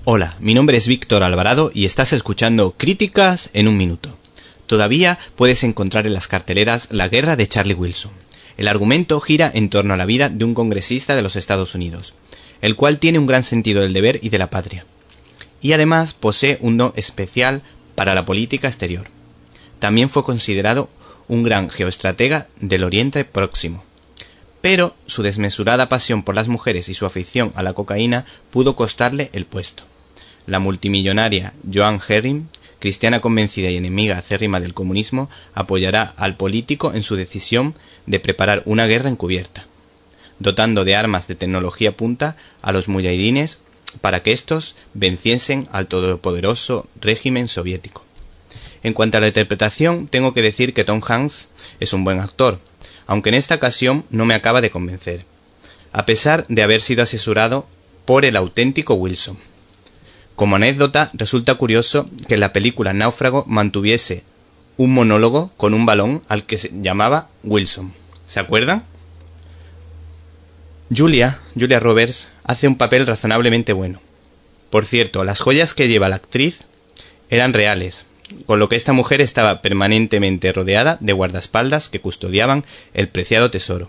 Hola, mi nombre es Víctor Alvarado y estás escuchando Críticas en un Minuto. Todavía puedes encontrar en las carteleras La guerra de Charlie Wilson. El argumento gira en torno a la vida de un congresista de los Estados Unidos, el cual tiene un gran sentido del deber y de la patria. Y además posee un don especial para la política exterior. También fue considerado un gran geoestratega del Oriente Próximo. Pero su desmesurada pasión por las mujeres y su afición a la cocaína pudo costarle el puesto. La multimillonaria Joan Herring, cristiana convencida y enemiga acérrima del comunismo, apoyará al político en su decisión de preparar una guerra encubierta, dotando de armas de tecnología punta a los muyahidines para que éstos venciesen al todopoderoso régimen soviético. En cuanto a la interpretación, tengo que decir que Tom Hanks es un buen actor, aunque en esta ocasión no me acaba de convencer, a pesar de haber sido asesorado por el auténtico Wilson. Como anécdota, resulta curioso que en la película Náufrago mantuviese un monólogo con un balón al que se llamaba Wilson. ¿Se acuerdan? Julia Roberts hace un papel razonablemente bueno. Por cierto, las joyas que lleva la actriz eran reales, con lo que esta mujer estaba permanentemente rodeada de guardaespaldas que custodiaban el preciado tesoro.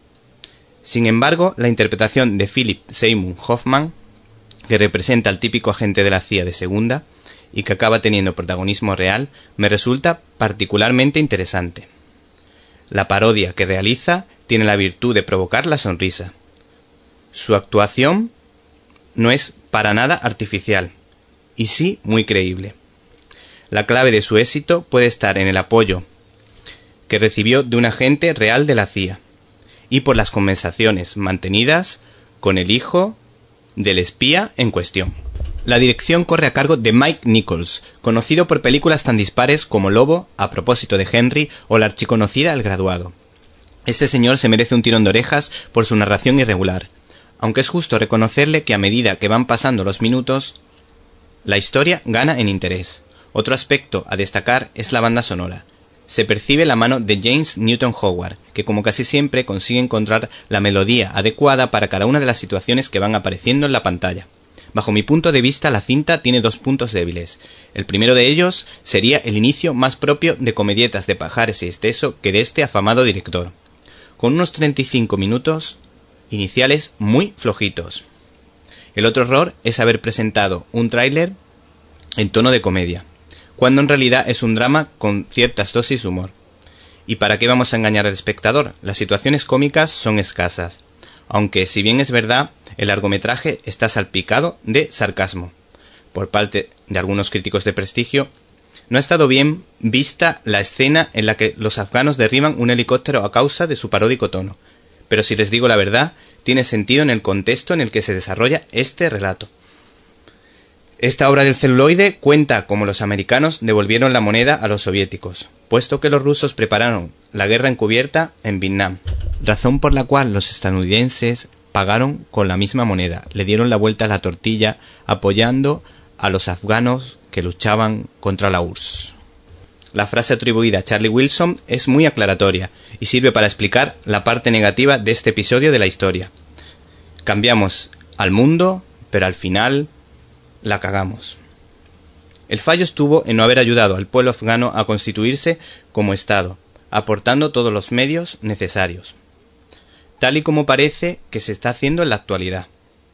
Sin embargo, la interpretación de Philip Seymour Hoffman, que representa al típico agente de la CIA de segunda y que acaba teniendo protagonismo real, me resulta particularmente interesante. La parodia que realiza tiene la virtud de provocar la sonrisa. Su actuación no es para nada artificial, y sí muy creíble. La clave de su éxito puede estar en el apoyo que recibió de un agente real de la CIA y por las conversaciones mantenidas con el hijo del espía en cuestión. La dirección corre a cargo de Mike Nichols, conocido por películas tan dispares como Lobo, A propósito de Henry o la archiconocida El graduado. Este señor se merece un tirón de orejas por su narración irregular, aunque es justo reconocerle que a medida que van pasando los minutos, la historia gana en interés. Otro aspecto a destacar es la banda sonora. Se percibe la mano de James Newton Howard, que como casi siempre consigue encontrar la melodía adecuada para cada una de las situaciones que van apareciendo en la pantalla. Bajo mi punto de vista, la cinta tiene dos puntos débiles. El primero de ellos sería el inicio más propio de comedietas de Pajares y Esteso que de este afamado director, con unos 35 minutos iniciales muy flojitos. El otro error es haber presentado un tráiler en tono de comedia, cuando en realidad es un drama con ciertas dosis de humor. ¿Y para qué vamos a engañar al espectador? Las situaciones cómicas son escasas, aunque si bien es verdad, el largometraje está salpicado de sarcasmo. Por parte de algunos críticos de prestigio, no ha estado bien vista la escena en la que los afganos derriban un helicóptero a causa de su paródico tono, pero si les digo la verdad, tiene sentido en el contexto en el que se desarrolla este relato. Esta obra del celuloide cuenta cómo los americanos devolvieron la moneda a los soviéticos, puesto que los rusos prepararon la guerra encubierta en Vietnam, razón por la cual los estadounidenses pagaron con la misma moneda, le dieron la vuelta a la tortilla apoyando a los afganos que luchaban contra la URSS. La frase atribuida a Charlie Wilson es muy aclaratoria y sirve para explicar la parte negativa de este episodio de la historia. Cambiamos al mundo, pero al final la cagamos. El fallo estuvo en no haber ayudado al pueblo afgano a constituirse como Estado, aportando todos los medios necesarios, tal y como parece que se está haciendo en la actualidad.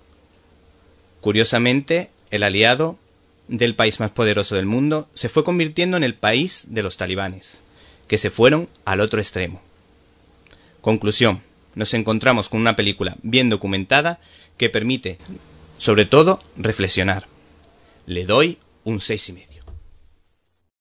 Curiosamente, el aliado del país más poderoso del mundo se fue convirtiendo en el país de los talibanes, que se fueron al otro extremo. Conclusión, nos encontramos con una película bien documentada que permite, sobre todo, reflexionar. Le doy un 6,5.